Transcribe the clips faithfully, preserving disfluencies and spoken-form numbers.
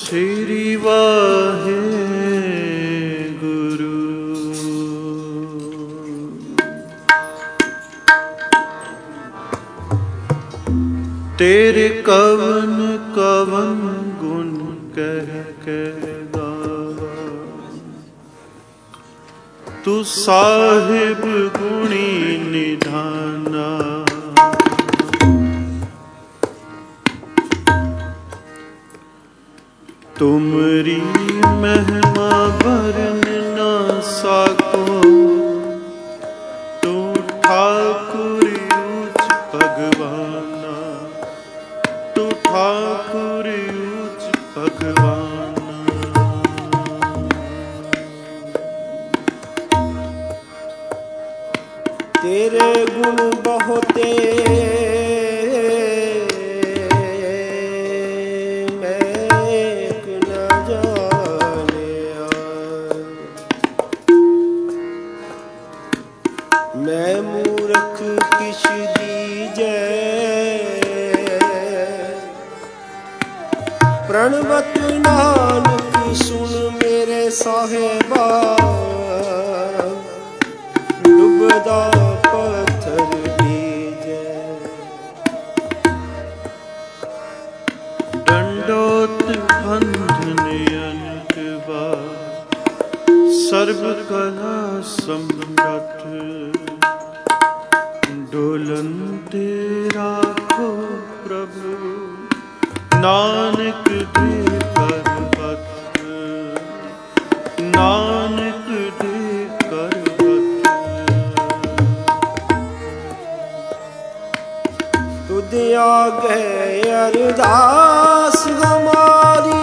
श्री वाहे गुरु। तेरे कवन कवन गुण कह के गावा, तू साहिब गुणी निधाना। तुमरी महिमा वरन न साको, तू ठाकुर ऊंच भगवाना, तू ठाकुर ऊंच भगवाना। तेरे गुण बहुते मैं मूर्ख किश दीजै, प्रणवत नानक सुन मेरे साहेबा। डुबदा पत्थर दीजै, दंडोत बंधन अनकवा, सर्व कला सम्राट। डोलंते राखो प्रभु, नानक दे करवत, नानक दे करवत। तुझ आगे अरदास हमारी,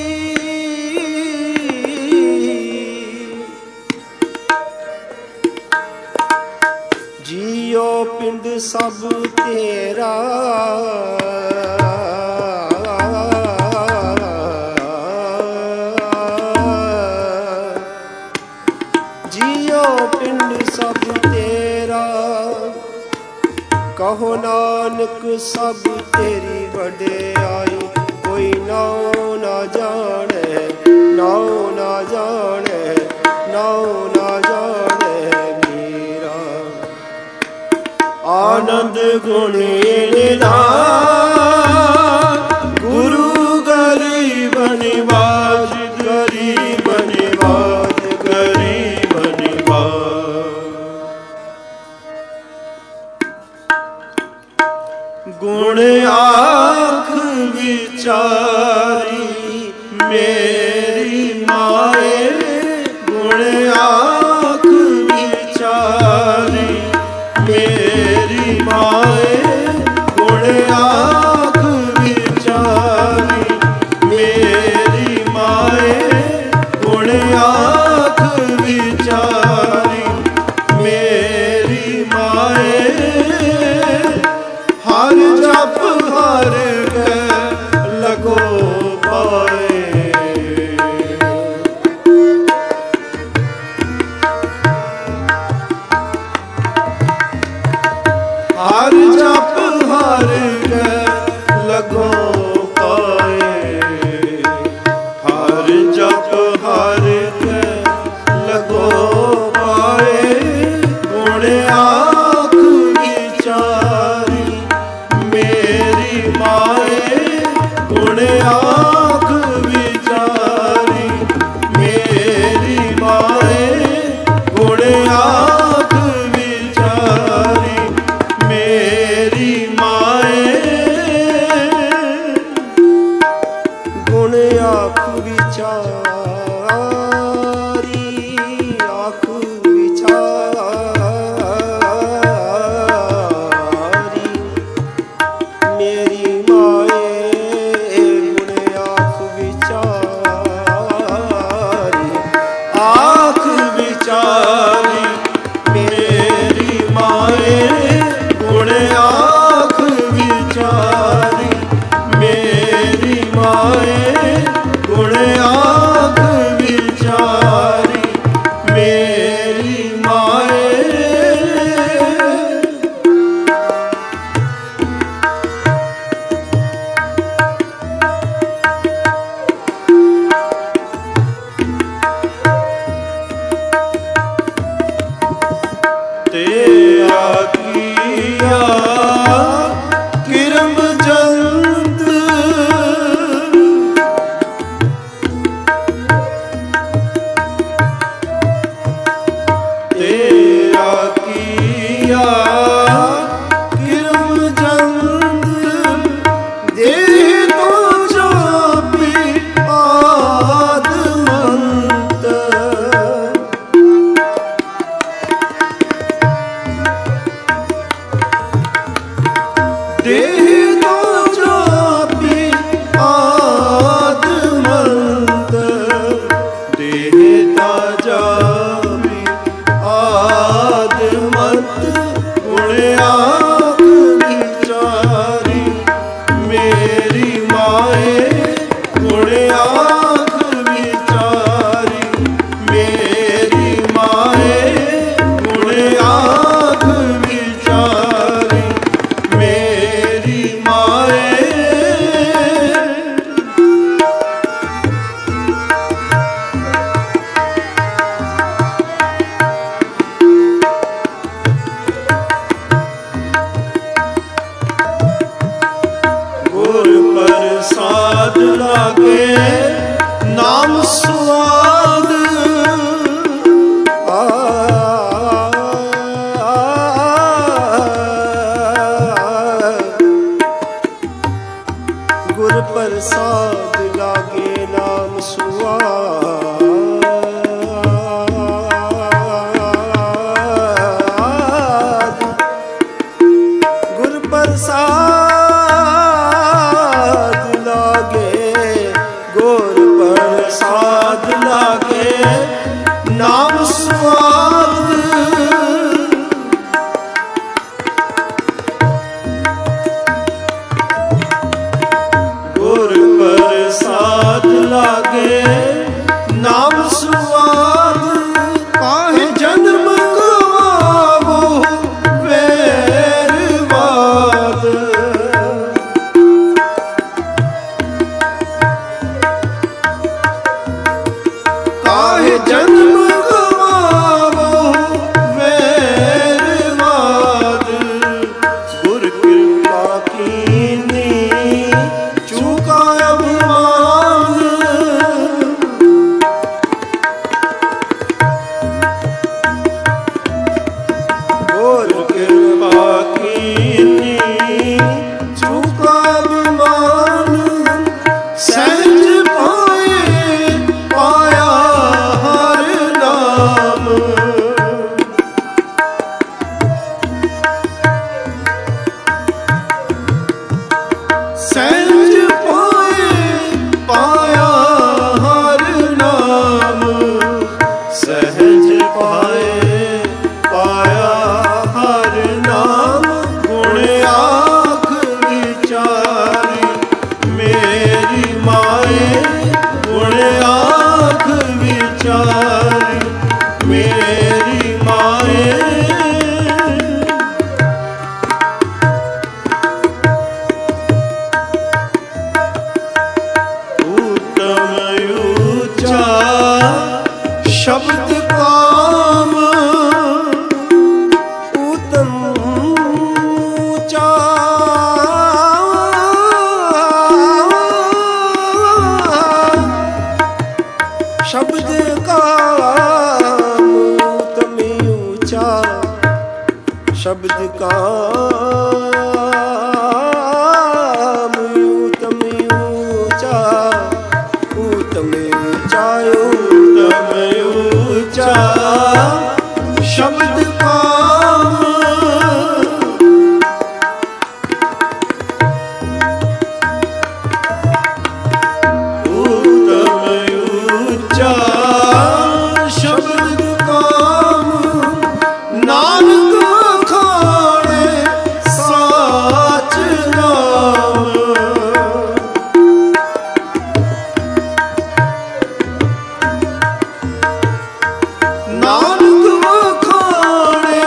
जियो पिंड सब तेरा। जियो पिंड सब तेरा, कहो नानक सब तेरी वड्याई। कोई नाऊ ना जाने, नाऊ ना जाने, नाऊ ना जाने मीरा। आनंद गुणी निधान, गुरु गरीब निवाज, गरीब निवाज, गरीब निवाज। गुण आँख विचारी मेरी माए, गुण आँख विचारी मेरी माए। गुण आँख विचारी मेरी माए, गुण आँख विचारी मेरी माए। हर जप हर के लगो पाए, हर जप हर के लगो पाए, हर जप हर के लगो पाए। गुण आँख विचारी मेरी माए, गुण आँख विचारी मेरी माए। गुण आँख विचारी मेरी माए। गुण आँख विचारी आँख ਤੇਰਾ ਕੀਆ ਕਿਰਮ ਜੰਦ ਦੇ ਤੋ ਜਾਪੀ ਆਦ ਮੰਤ ਦੇਹ ਤੋ ਜਾਪੀ ਆਦ ਮੰਤ ਦੇਹ ਤਾ ਜਾਪੀ ਆਦ ਮੰਤ ਗੁਣ ਆਖ ਵਿਚਾਰੀ ਮੇਰੀ ਮਾਏ ਗੁਣ ਆਖ ਵਿਚਾਰੀ ਮੇਰੀ ਮਾਏ ਗੁਣ ਆਖ ਵਿਚਾਰੀ ਮੇਰੀ ਮਾਏ ਗੁਰ ਪ੍ਰਸਾਦ ਲਾਗੇ ਨਾਮ ਸੁਆਦ ਆ ਗੁਰ ਪ੍ਰਸਾਦ ਲਾਗੇ ਨਾਮ ਸੁਆਦ ਗੁਰ ਪ੍ਰਸਾਦ ਲਾਗੇ ਗੁਰ ਪ੍ਰਸਾਦ ਲਾਗੇ ਨਾਮ ਸੁਆਦ ਗੁਰ ਪ੍ਰਸਾਦ ਲਾਗੇ ਨਾਮ ਸੁਆਦ ਕਾਹੇ ਜਨਮ ਗਵਾਵੋ ਵੈਰਵਾਦ ਕਾਹੇ ਜਨਮ ਗਵਾਵੋ ਵੈਰਵਾਦ ਗੁਰ ਕਿਰਪਾ ਕੀਨੀ ਚੁਕਾ ਅਭਿਮਾਨ ਗੁਰ ਕਿਰਪਾ ਕੀਨੀ ਚੁਕਾ ਅਭਿਮਾਨ ਸਹਿਜ ਪਾਏ ਪਾਇਆ ਹਰ ਨਾਮ ਸਹਿਜ ਪਾਏ ਪਾਇਆ ਹਰ ਨਾਮ ਸਹਿਜ ਪਾਏ ਪਾਇਆ ਹਰ ਨਾਮ ਗੁਣ ਆਖ ਵਿਚਾਰੀ ਮੇਰੀ ਮਾਏ ਗੁਣ ਆਖ ਵਿਚਾਰੀ ਮੇਰੀ ਮਾਏ ਊਤਮ ਊਚਾ ਸ਼ਬਦ ਕਾਮ ਊਤਮ ਊਚਾ ਸ਼ਬਦ ਕਾਮ ਊਤਮ ਊਚਾ ਸ਼ਬਦ ਕਾਮ ਊਤਮ ਊਚਾ ਊਤਮ ਊਚਾ ਊਤਮ ਊਚਾ ਸ਼ਬਦ ਕਾਮ ਊਤਮ ਊਚਾ ਸ਼ਬਦ ਕਾਮ ਨਾਨਕ ਖਾਣੇ ਸਾਚ ਨਾਮ ਨਾਨਕ ਖਾਣੇ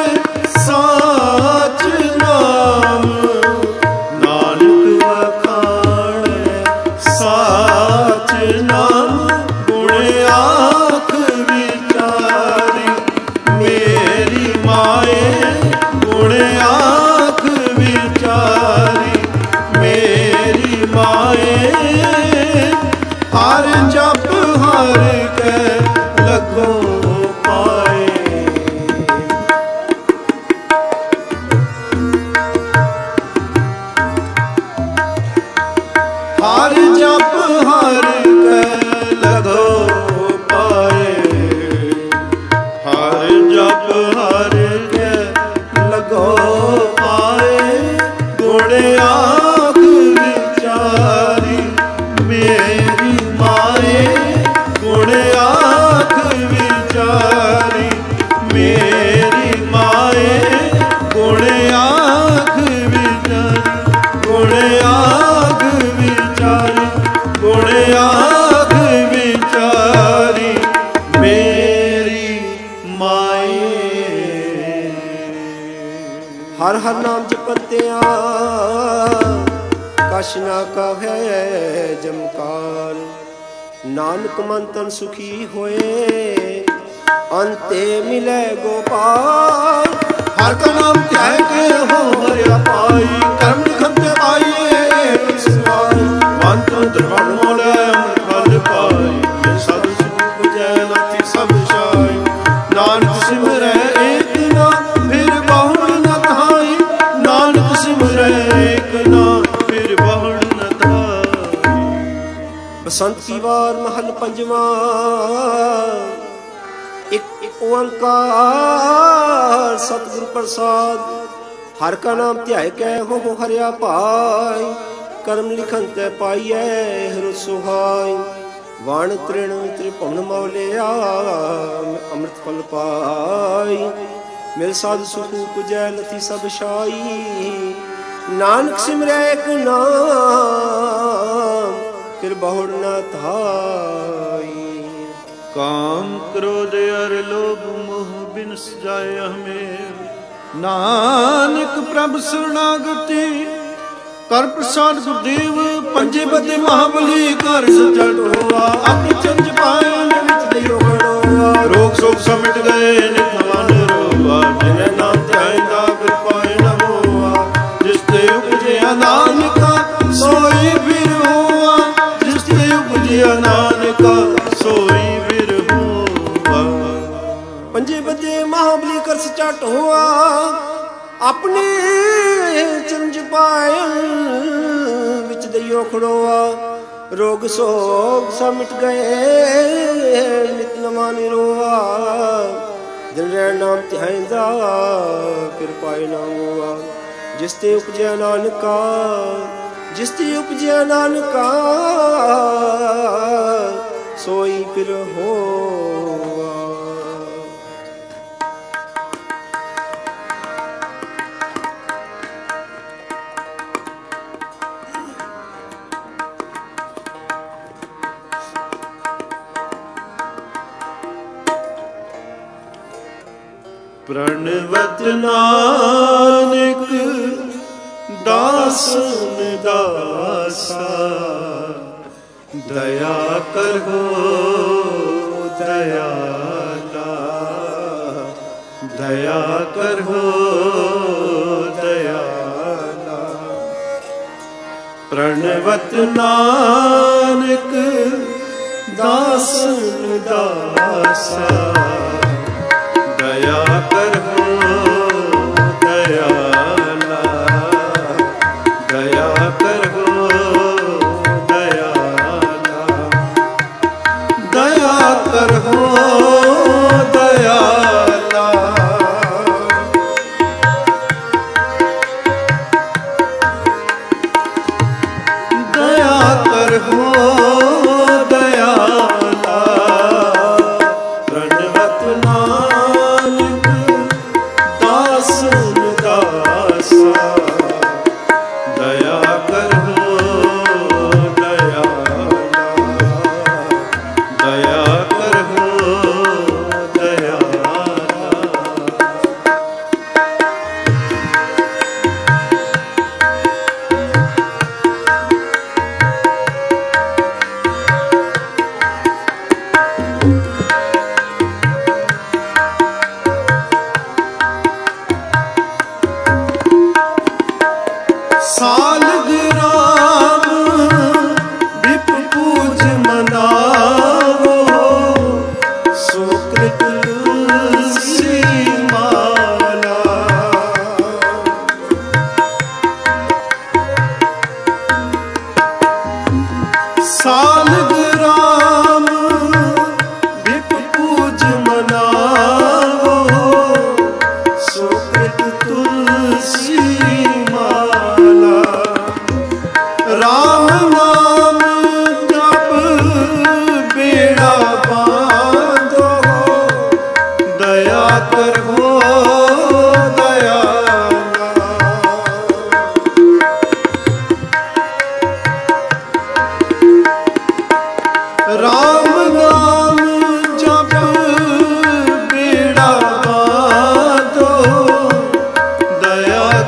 ਹਰ ਹਰ ਨਾਮ ਜਪੰਤਿਆ ਕਛ ਨਾ ਕਹੈ ਜਮਕਾਰ। ਨਾਨਕ ਮਨ ਤਨ ਸੁਖੀ ਹੋਏ ਅੰਤੇ ਮਿਲੇ ਗੋਪਾਲ। ਹਰ ਕਾ ਨਾਮ ਧਿਆਇ ਕੇ ਹੋ ਹਰਿਆ ਪਾਈ ਕਰਮ ਲਿਖਨ ਤੇ ਪਾਈਏ ਸਵਾਈ। ਮਨ ਤਨ ਦਰਬਾਰ ਮੋਲੇ ਅਮਰ ਫਲ ਪਾਈ ਸਦ ਸੁਖ ਬੁਝੈ ਲਾਤੀ ਸਭ ਛਾਈ। ਨਾਨਕ ਸਿਮਰੈ ਏਕ ਨਾ ਫਿਰ ਬਹੁੜ ਨ ਧਾਈ। ਨਾਨਕ ਸਿਮਰੈ ਏਕ ਨਾ ਫਿਰ ਬਹੁੜ ਨ ਧਾਈ। ਬਸੰਤ ਕੀ ਵਾਰ ਮਹਲ ਪੰਜਵਾ ਇੱਕ ਓੰਕਾਰ ਸਤਿਗੁਰ ਪ੍ਰਸਾਦ। ਹਰ ਕਾ ਨਾਮ ਧਿਆਇ ਕੈ ਹੋ ਹਰਿਆ ਭਾਈ ਕਰਮ ਲਿਖਨ ਤੈ ਪਾਈਐ ਹਰਿ ਸੁਹਾਈ। ਵਣ ਤ੍ਰਿਣ ਤ੍ਰਿਭੁਵਨ ਮੌਲਿਆ ਅੰਮ੍ਰਿਤ ਫਲ ਪਾਈ। ਮਿਲ ਸਾਧ ਸੁਖ ਉਪਜੈ ਲਤੀ ਸਭ ਛਾਈ। ਨਾਨਕ ਸਿਮਰੈ ਏਕ ਨਾਮ ਫਿਰ ਬਹੁੜ ਨ ਧਾਈ। ਕਾਮ ਕ੍ਰੋਧ ਅਰ ਲੋਭ ਮੋਹ ਬਿਨ ਸਜਾਏ ਹਮੇ। ਨਾਨਕ ਪ੍ਰਭ ਸਰਣਾਗਤੀ ਕਰ ਪ੍ਰਸਾਦ ਗੁਰਦੇਵ। ਪੰਜੇ ਬਦੇ ਮਹਾਬਲੀ ਕਰ ਸੱਚਾ ਟੋਆ। ਆਪੇ ਚੰਜ ਪਾਏ ਵਿੱਚ ਦਿਓ ਖੜੋਆ। ਰੋਗ ਸੋਗ ਸਭ ਮਿਟ ਗਏ ਨਿਤ ਨਵਾਂ ਨਿਰੋਆ। ਜਿਨੇ ਨਾਮ ਧਿਆਇ ਦਾ ਫਿਰ ਪਾਏ ਨ ਹੋਆ। ਜਿਸ ਤੇ ਉਪਜਿਆ ਨਾਨਕਾ ਸੋਈ ਫਿਰ ਹੋਆ। ਜਿਸ ਤੇ ਉਪਜਿਆ ਨਾਨਕਾ ਸੋਈ ਫਿਰ ਹੋਆ। ਪੰਜੇ ਬੱਦੇ ਮਹਾਬਲੀ ਕਰ ਸੱਚਾ ਟੋਆ। ਆਪਣੇ ਚਰੰਜ ਪਾਏ ਵਿੱਚ ਦਈਓ ਖੜੋਆ। ਰੋਗ ਸੋਗ ਸਭ ਮਿਟ ਗਏ ਨਿਤ ਨਵਾਂ ਨਿਰੋਆ। ਦਿਨ ਰਹਿ ਨਾਮ ਧਿਆਇਂਦਾ ਫਿਰ ਪਾਏ ਨਾ ਹੋਆ। ਜਿਸ ਤੇ ਉਪਜਿਆ ਨਾਨਕਾ ਜਿਸ ਤੇ ਉਪਜਿਆ ਨਾਨਕਾ ਸੋਈ ਫਿਰ ਹੋਆ। ਪ੍ਰਣਵਤ ਨਾਨਕ ਦਾਸਨ ਦਾਸਾ। ਦਇਆ ਕਰੋ ਦਇਆਲਾ। ਦਇਆ ਕਰੋ ਦਇਆਲਾ। ਪ੍ਰਣਵਤ ਨਾਨਕ ਦਾਸਨ ਦਾਸਾ। ਦਇਆ ਕਰੋ ਦਇਆਲਾ। ਦਇਆ ਕਰੋ ਦਇਆਲਾ। ਦਇਆ ਕਰੋ ਦਇਆਲਾ। ਦਇਆ ਕਰੋ ਦਇਆਲਾ। ਪ੍ਰਣਵਤ ਨਾਨਕ ਦਾਸਨ ਦਾਸਾ। ਦਇਆ ਕਰੋ ਦਇਆਲਾ। ਦਇਆ ਕਰੋ ਦਇਆਲਾ। ਸਾਲਗਰਾਮ ਵਿਪ ਪੂਜ ਮਨਾਵੋ। ਸੁਕ੍ਰਿਤ ਤੁਲਸੀ ਮਾਲਾ। ਸਾਲਗਰਾਮ ਵਿਪ ਪੂਜ ਮਨਾਵੋ। ਸੁਕ੍ਰਿਤ ਤੁਲਸੀ ਮਾਲਾ। ਰਾਮ ਨਾਮ ਜਪ ਬੇੜਾ ਬਾਂਧੋ। ਦਇਆ ਕਰੋ ਦਇਆਲਾ। ਰਾਮ ਨਾਮ ਜਪ ਬੇੜਾ ਬਾਂਧੋ। ਦਇਆ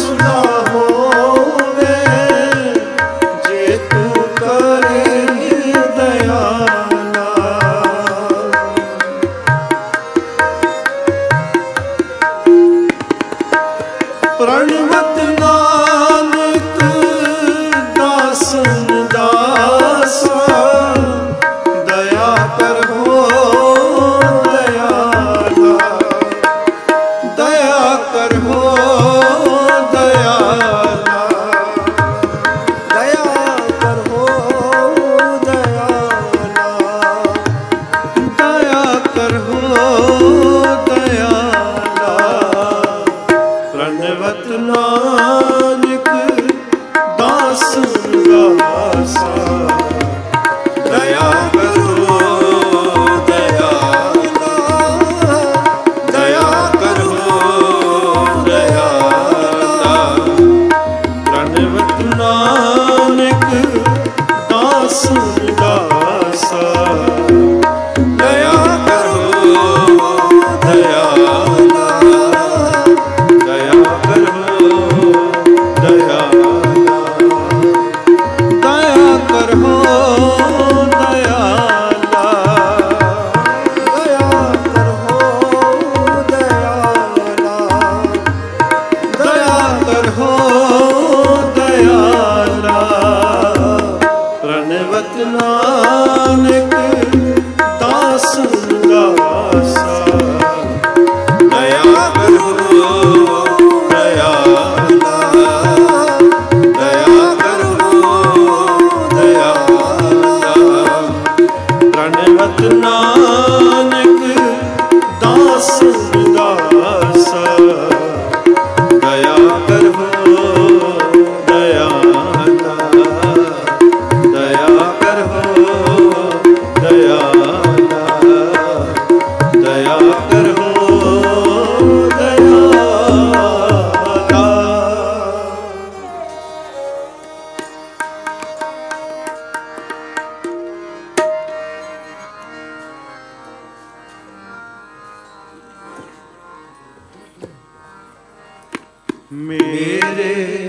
ਸਦਾ ਹੋਵੇ, ਜੇ ਤੂੰ ਕਰੇ ਦਇਆ ਪ੍ਰਣਵਤ ਨਾਨਕ ਦਾਸਨ ਦਾਸਾ, ਦਇਆ ਕਰੋ ਦਇਆਲਾ, ਦਇਆ ਕਰੋ ਦਇਆਲਾ, ਦਇਆ ਕਰੋ ਦਇਆਲਾ, ਦਇਆ ਕਰੋ ਦਇਆਲਾ। ਪ੍ਰਣਵਤ ਨਾਨਕ ਦਾਸਨ ਦਾਸਾ, ਦਇਆ ਕਰੋ ਦਇਆਲਾ, ਦਇਆ ਕਰੋ ਦਇਆਲਾ। ਪ੍ਰਣਵਤ ਨਾਨਕ ਦਾਸਨ ਦਾਸਾ, ਦਇਆ ਕਰੋ ਦਇਆਲਾ, ਦਇਆ ਕਰੋ ਦਇਆਲਾ, ਦਇਆ ਕਰੋ ਦਇਆਲਾ, ਦਇਆ ਕਰੋ ਦਇਆਲਾ, ਦਇਆ ਕਰੋ ਦਇਆਲਾ। ਪ੍ਰਣਵਤ ਨਾਨਕ ਦਾਸਨ ਦਾਸਾ, ਦਇਆ ਕਰੋ ਦਇਆਲਾ, ਦਇਆ ਕਰੋ ਦਇਆਲਾ। ਪ੍ਰਣਵਤ ਨਾਨਕ ਦਾਸਨ ਦਾਸਾ, ਦਇਆ ਕਰੋ ਦਇਆਲਾ, ਦਇਆ ਕਰੋ ਦਇਆਲਾ, ਦਇਆ ਕਰੋ ਦਇਆਲਾ। ਮੇਰੇ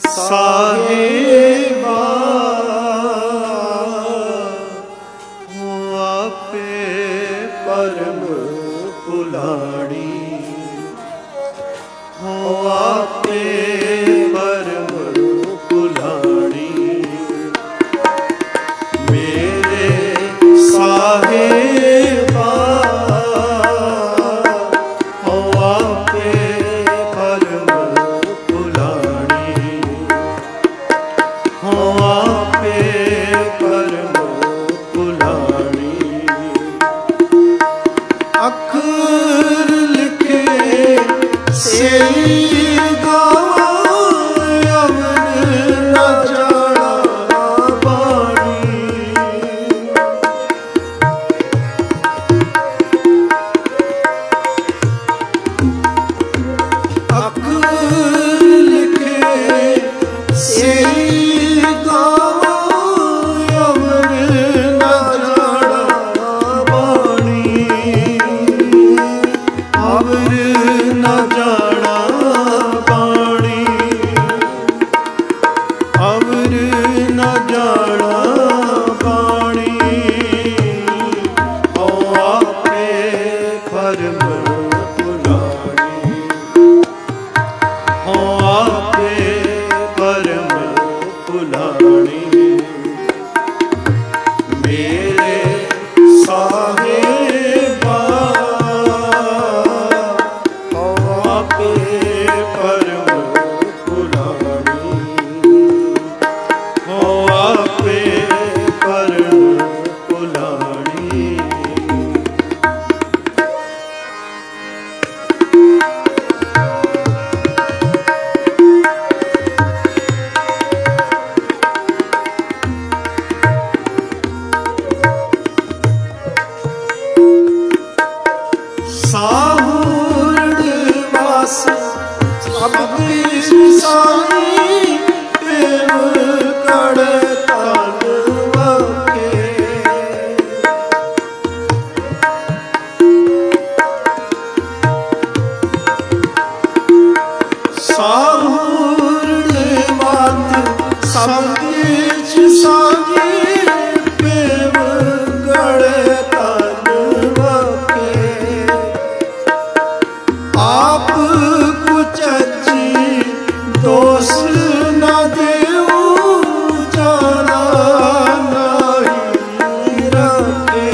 ਸਾਹਿਬਾ ਆਪੇ ਪਰਮ ਪੁਲਾੜੀ, ਹੋ ਆਪੇ ਪਰਮ ਪੁਲਾੜੀ। ਮੇਰੇ ਸਾਹਿਬਾ ਹੋ ਆਪੇ ਪਰਮ ਪੁਲਾੜੀ, दोष न देऊ जाना नहीं रखे।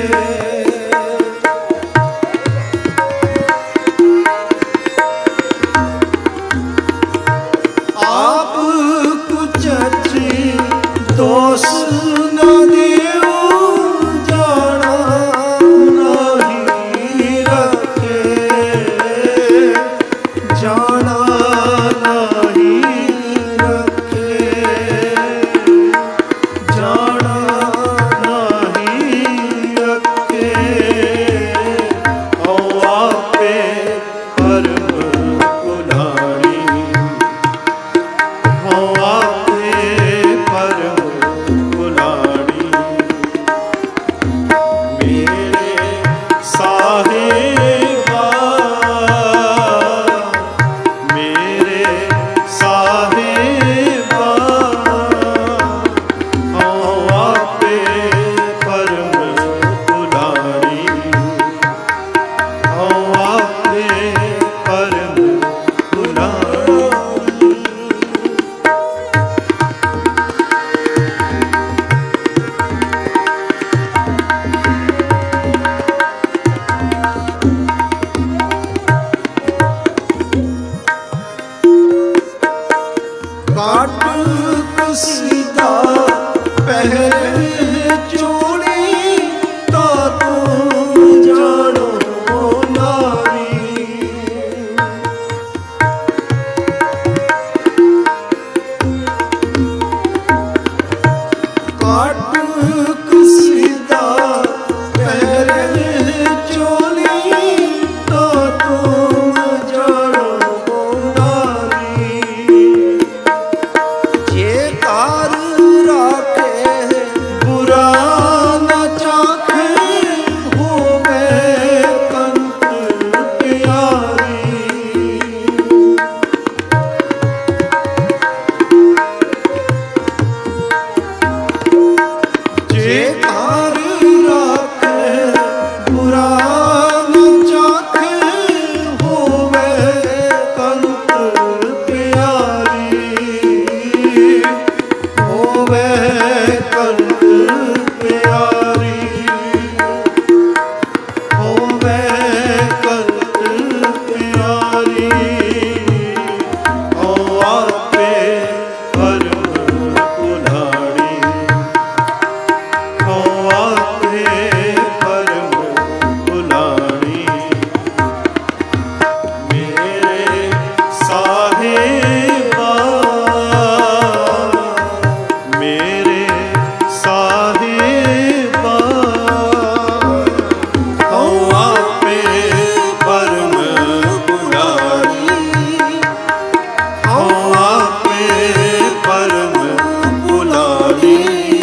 आप कुछ अच्छी दोष न देऊ जाना नहीं रखे। जाना नहीं रखे। जाना नहीं रखे। औ आपे परम कुलाड़ी। औ आपे परम कुलाड़ी। मेरे साहिबा मेरे साहिबा औ आपे परम कुलाड़ी। औ आपे परम कुलाड़ी। काट कसीदा पहले चोली ता तुम जानो नारी। काट कसीदा पहले चोली ता तुम जानो नारी। जे कार राखे बुरा न चाखे होवे कंत प्यारी। जे कार राखे बुरा न चाखे होवे कंत प्यारी। होवे कंत प्यारी। होवे कंत प्यारी। औ आपे परम कुलाड़ी। औ आपे परम कुलाड़ी। मेरे साहिबा मेरे साहिबा औ आपे परम कुलाड़ी। औ आपे परम कुलाड़ी।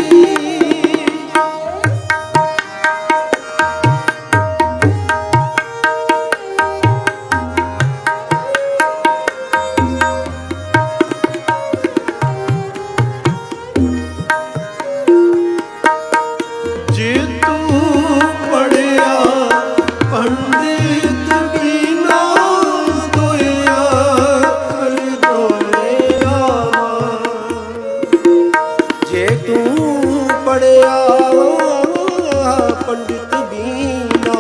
जे तू पढ़िया पंडित बिना दोया कर दोए रामा। जे तू पढ़िया पंडित बिना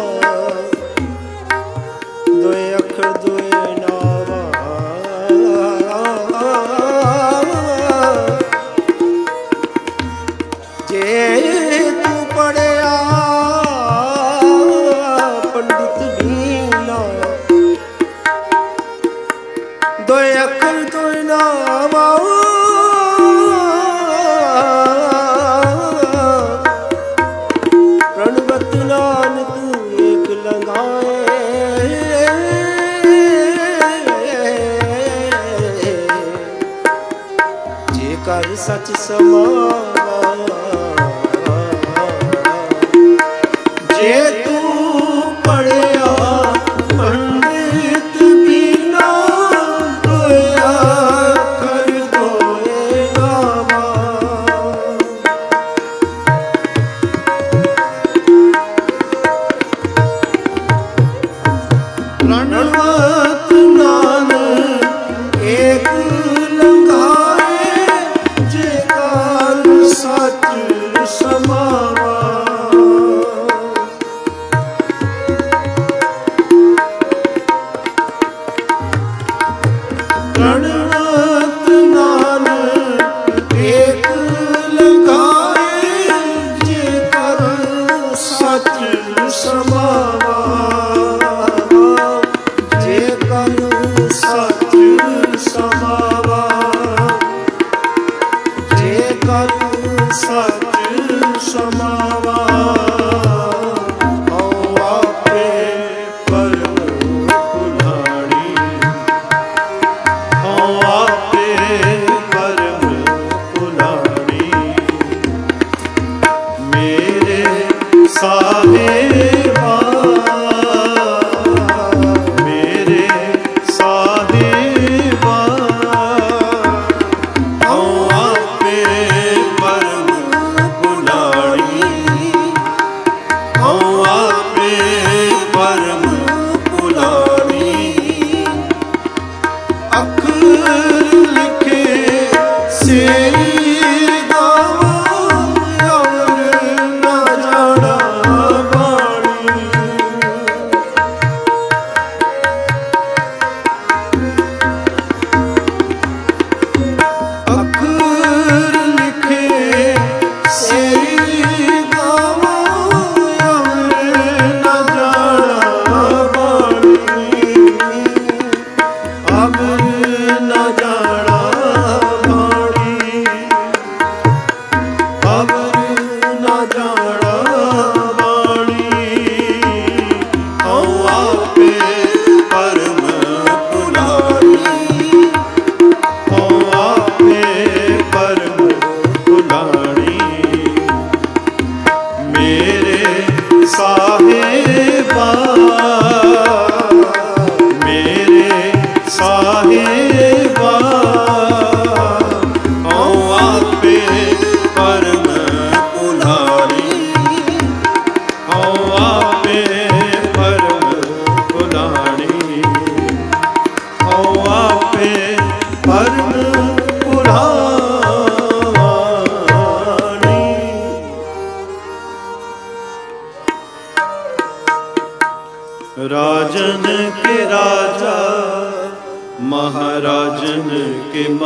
दोए अखर दोए नावा। जे तू पढ़िया पंडित बिना दोए अखर दोए नावा। प्रणवत नानक एक लंघाए। जे कर सच समावा। जे तू पढ़िया पंडित बिना दोया कर दोए नावा। प्रणवत नानक एक लंघाए।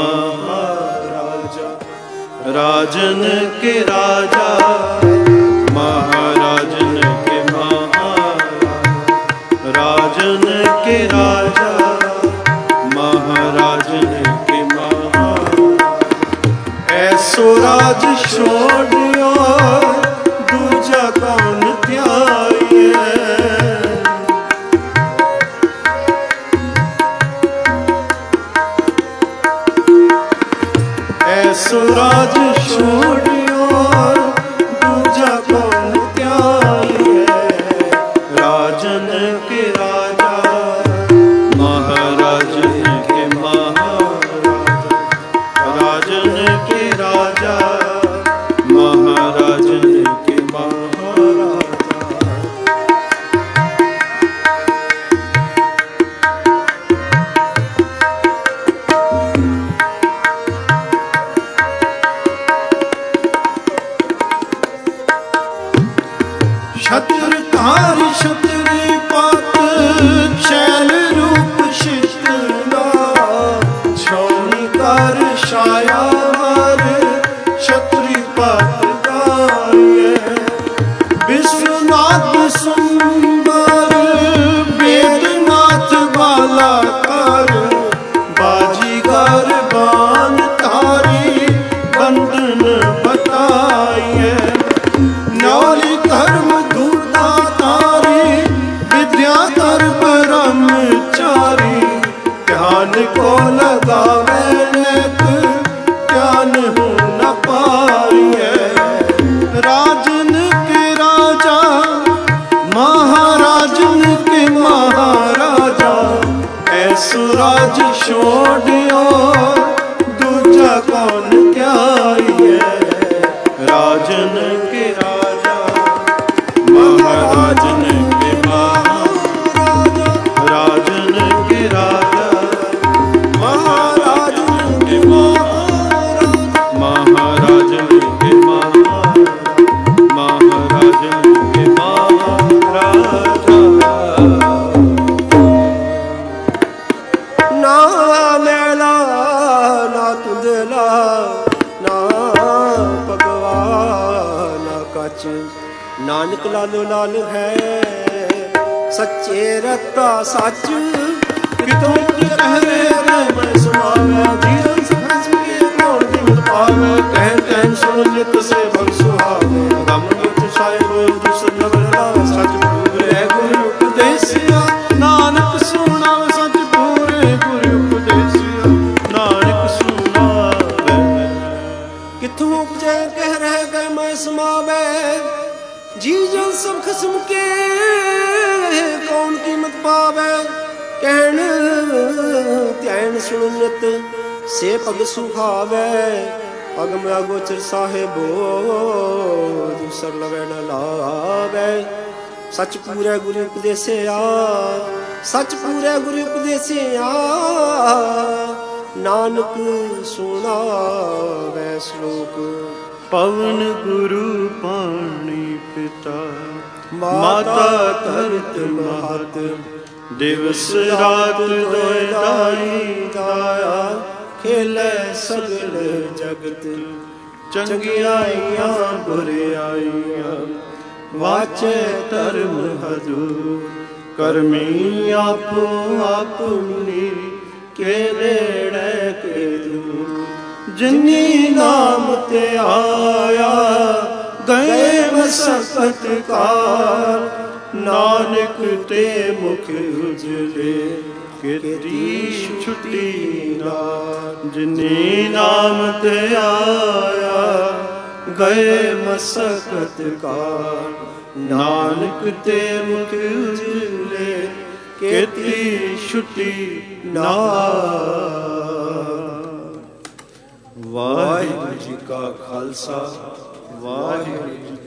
महाराजा, राजन के राजा, महाराजन के महाराजा, राजन के राजा, महाराजन के महाराजा। ऐसो राज छोड़ियो दूजा कौन त्यागे। ऐसो राज छोड़ियो दूजा कौन त्यागे। राजन के राजा, महाराजन के महाराजा, राजन के राजा, महाराजन के महाराजा। छत्रधारी छत्री पात शैल रूप शितना, छौनी कर छाया वर छत्री पात गाये। विश्वनाथ सुंदर वेदनाथ वाला कर, बाजीगर बान तारी बंधन बताइए। न्यारी धर्म दूता तारी, विद्या कर ब्रह्मचारी, ध्यान को लगावे नेक ज्ञान हो न पाइए। राजन के राजा, महाराजन के महाराजा, ऐसो राज छोड़ियो दूजा कौन त्यागे। राजन के राजा, महाराजन के महाराजा, राजन के राजा, महाराजन के महाराजा, महाराजन के महाराजा, महाराजन के महाराजा। ना मैला ना तुंदला, ना भगवान कच, नानक लालो लाल है सच्चे रता सच। कितों की कहवे मैं सुनावे, जीवन सखस के कौन कीमत पावे। कह कहन सुन नित से भग सुहावे, गम गुच छाए बोल दुसर नवला। सच पूरे गुरु उपदेसिया, नानक सुनावे सच पूरे गुरु उपदेसिया, नानक सुनावे। किथों उपजे कह रह गए मैं समावे, जी जन सब खस्म के कौन कीमत पावे। कहन ध्यान सुनत से पग सुहावे, पग में अगोचर साहेबो दूसर लवे न लावे। सच पूरे गुरु उपदेसिया, सच पूरे गुरु उपदेसिया, नानक सुनावे श्लोक। पवन गुरु पाणी पिता, माता धरत महत, दिवस रात दोय दाई दाया। खेले सगल जगत, चंगियाइयां बुराइयां, वाचे धर्म हजूर। करमी आपो अपनी, के नेड़े के दूर। जिनी नाम ते आया, गए मसकत कार। नानक ते मुख उजले, केती छुटी नार। जिनी नाम ते आया, गए मसकत कार। नानक ते मुख उजले, केती छुटी नार। वाहिगुरू जी का खालसा, वाहिगुरू जी